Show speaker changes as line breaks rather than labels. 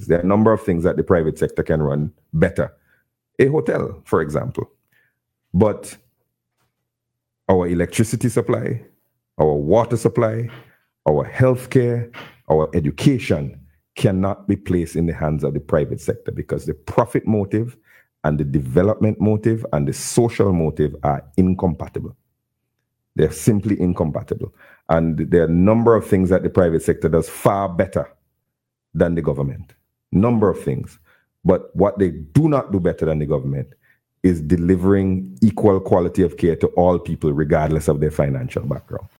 things. There are a number of things that the private sector can run better. A hotel, for example. But our electricity supply, our water supply, our healthcare, our education cannot be placed in the hands of the private sector because the profit motive and the development motive and the social motive are incompatible. They're simply incompatible. And there are a number of things that the private sector does far better than the government. Number of things. But what they do not do better than the government is delivering equal quality of care to all people, regardless of their financial background.